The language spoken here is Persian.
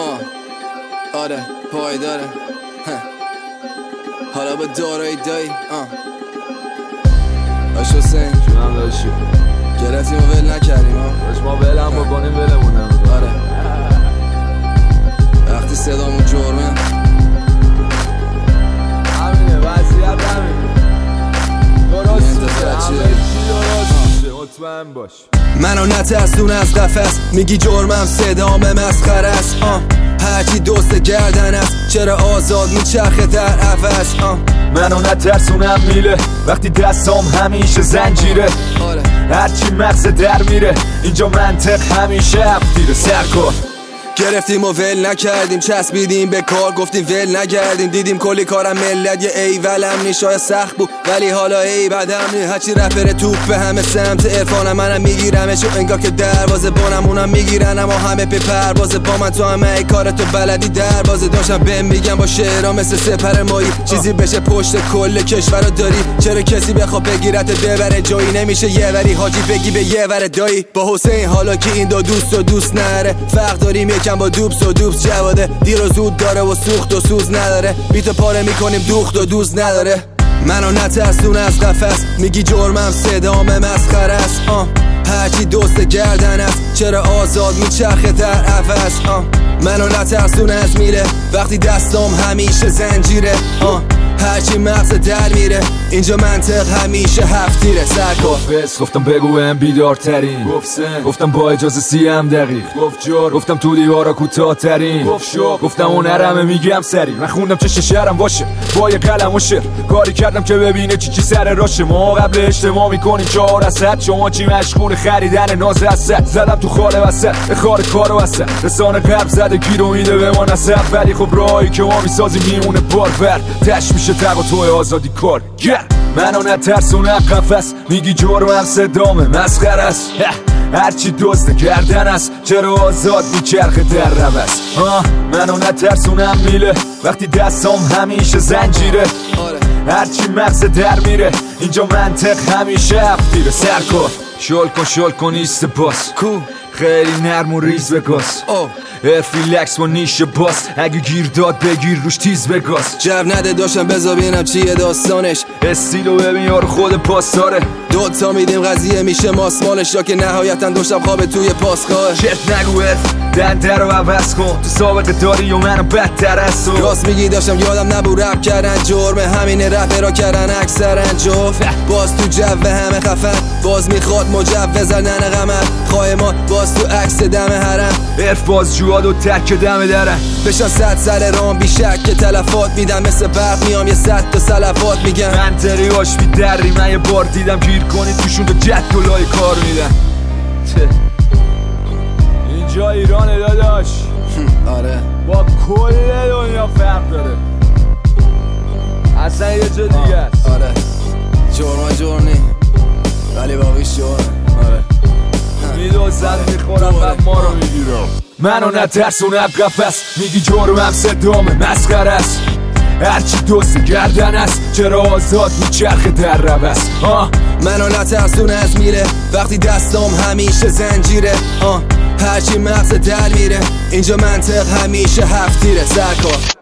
آره پایداره حالا با دارایی دایی باش حسین جونم داشتی گرفتیم و ول نکردیم باش ما ول هم بکنیم ولمونم آره وقتی صدامون جرمه همینه وضعیت همینه درست میشه همه چی درست میشه مطمئن باش منو نترسون از قفس میگی جرمم صدام مسخره است هرچی دوست گردن است چرا آزاد میچرخه در عوض منو نترسونم میله وقتی دستام همیشه زنجیره هرچی مغز در میره اینجا منطق همیشه هفتیره سرکار گرفتیم و ول نکردیم چسبیدیم به کار گفتیم ول نگردیم دیدیم کلی کارم ملت یه ایولم نی شاید سخت بود ولی حالا ای بدم نی هرچی رپر توپ به همه سمت عرفانم منم میگیرمشو انگار که دروازه بانم اونم میگیرن اما همه به پروازه با من تو همه ای کارتو بلدی دروازه داشتم بهم میگم با شعرها مثل سپر مایی چیزی بشه پشت کل کشورو داری چرا کسی بخواد بگیرت ببره جایی نمیشه یه وری حاجی بگی به یه ور دایی با حسین حالا که این دو دوست نره فرق داریم یکم با دوبس و دوبس جواده دیر و زود داره و سوخت و سوز نداره بیتو پاره میکنیم دوخت و دوز نداره منو نترسون از قفس میگی جرمم صدام مسخره است هرچی دوست گردن است چرا آزاد میچرخه در عوض منو نترسون از میره وقتی دستام همیشه زنجیره هرچی مغز در میره اینجا منطق همیشه هفتیره سرکار گفتم بگو هم بیدارترین گفتم با اجازه 30 دقیق گفتم تو دیوارا کوتاه ترین گفتم اون نرمه میگم سری من خوندم چه شهرم باشه با یه قلم و شعر کاری کردم که ببینه چی سر راشه ما قبل اجتماع میکنیم 4 از شما چی مشغول خریدن ناز حسد زدم تو خاله وسط خار کارو وسط رسانه قلب زده گیر و میده به ما نسب ولی خب راهی که ما میسازیم میمونه بار تش میشه تق توی آزادی کار منو نترسونم قفس میگی جرمم صدام مسخره است هرچی دوست گردن است چرا آزاد میچرخه در روست منو نترسونم میله وقتی دستام همیشه زنجیره هرچی مغز در میره اینجا منطق همیشه هفتیره سرکار شل کن ایست باس خیلی نرم و ریز بگاس افیلکس و نیش باس اگه گیر داد بگیر روش تیز بگاس جو نده داشتم بذار ببینم چیه داستانش استیلو ببین یارو خود پاسداره دوتا میدیم قضیه میشه ماسمالش یا که نهایتا داشتم خواب توی پاسگاه چت نگو دنده رو عوض کن تو سابقه داری و منو بدتر از تو راست میگی داشتم یادم نبود رپ کردن جرمه همین رپ را کردن اکثرا جفت باز تو جو همه خفن باز میخواد مجوز زدن قمر خواه ما باز تو عکس دم حرم عرف باز جواد و تک دم درن بشن 100 سر رام بیشک که تلفات میدم مثل برق میام یه 100 تا سلفات میگم منطقیاش بیدری من یه بار دیدم گیر کنید توشون تو جد دلای کار میدن اینجا ایرانه داداش آره با کل دنیا فرق داره اصلا یه جا دیگه است آره جرمه ولی باقی جرمه آره میدوزن میخورم و ما رو میگیرم منو نترسونم قفس میگی جرمم صدام مسخره است هرچی دوست گردن است چرا آزاد میچرخه در روست منو نترسون از میره وقتی دستام همیشه زنجیره هرچی مغز در میره اینجا منطق همیشه هفتیره سرکار